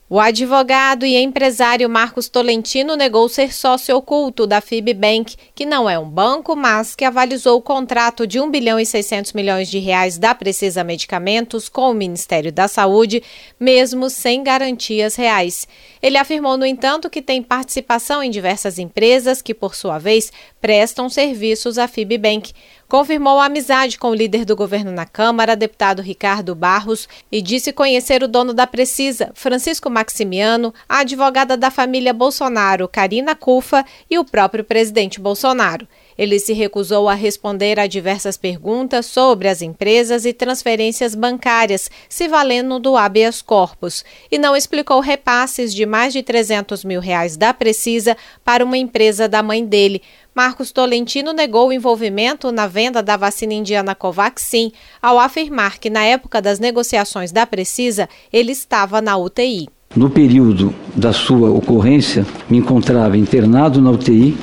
O advogado e empresário Marcos Tolentino negou ser sócio oculto da Fibbank, que não é um banco, mas que avalizou o contrato de R$ 1,6 bilhão da Precisa Medicamentos com o Ministério da Saúde, mesmo sem garantias reais. Ele afirmou, no entanto, que tem participação em diversas empresas que, por sua vez, prestam serviços à Fibbank. Confirmou a amizade com o líder do governo na Câmara, deputado Ricardo Barros, e disse conhecer o dono da Precisa, Francisco Maximiano, a advogada da família Bolsonaro, Karina Cufa, e o próprio presidente Bolsonaro. Ele se recusou a responder a diversas perguntas sobre as empresas e transferências bancárias, se valendo do habeas corpus, e não explicou repasses de mais de R$ 300 mil da Precisa para uma empresa da mãe dele. Marcos Tolentino negou o envolvimento na venda da vacina indiana Covaxin, ao afirmar que, na época das negociações da Precisa, ele estava na UTI. No período da sua ocorrência, me encontrava internado na UTI,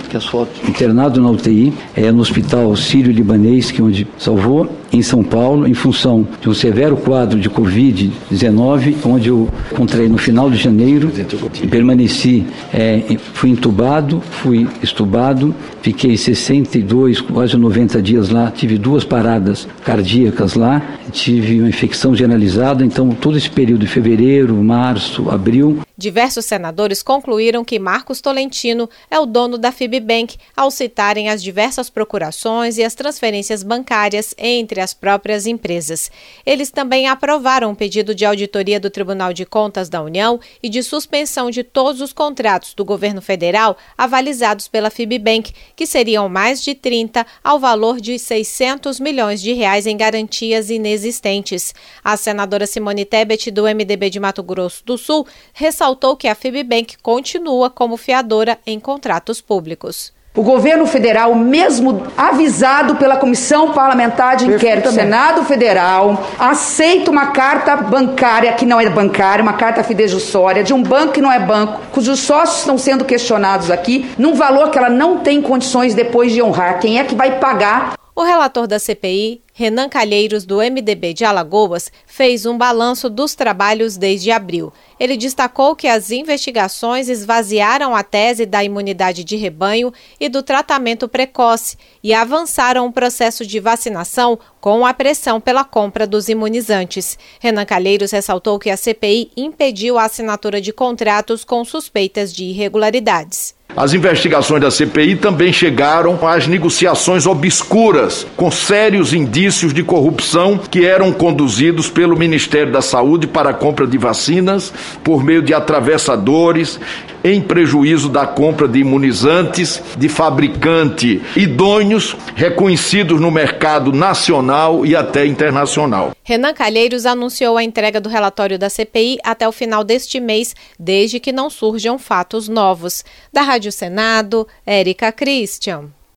no Hospital Sírio-Libanês, que é onde salvou, em São Paulo, em função de um severo quadro de Covid-19, onde eu contraí no final de janeiro, permaneci, fui entubado, fui estubado, fiquei 62, quase 90 dias lá, tive 2 paradas cardíacas lá, tive uma infecção generalizada, então todo esse período de fevereiro, março, abril. Diversos senadores concluíram que Marcos Tolentino é o dono da Fibbank, ao citarem as diversas procurações e as transferências bancárias entre as próprias empresas. Eles também aprovaram um pedido de auditoria do Tribunal de Contas da União e de suspensão de todos os contratos do governo federal avalizados pela Fibbank, que seriam mais de 30 ao valor de R$ 600 milhões em garantias inexistentes. A senadora Simone Tebet, do MDB de Mato Grosso do Sul, ressaltou que a Fibbank continua como fiadora em contratos públicos. O governo federal, mesmo avisado pela Comissão Parlamentar de Inquérito do Senado Federal, aceita uma carta bancária que não é bancária, uma carta fidejussória de um banco que não é banco, cujos sócios estão sendo questionados aqui, num valor que ela não tem condições depois de honrar. Quem é que vai pagar? O relator da CPI, Renan Calheiros, do MDB de Alagoas, fez um balanço dos trabalhos desde abril. Ele destacou que as investigações esvaziaram a tese da imunidade de rebanho e do tratamento precoce e avançaram o processo de vacinação com a pressão pela compra dos imunizantes. Renan Calheiros ressaltou que a CPI impediu a assinatura de contratos com suspeitas de irregularidades. As investigações da CPI também chegaram às negociações obscuras, com sérios indícios de corrupção que eram conduzidos pelo Ministério da Saúde para a compra de vacinas por meio de atravessadores, em prejuízo da compra de imunizantes de fabricante idôneos, reconhecidos no mercado nacional e até internacional. Renan Calheiros anunciou a entrega do relatório da CPI até o final deste mês, desde que não surjam fatos novos. Da Rádio Senado, Érica Christian.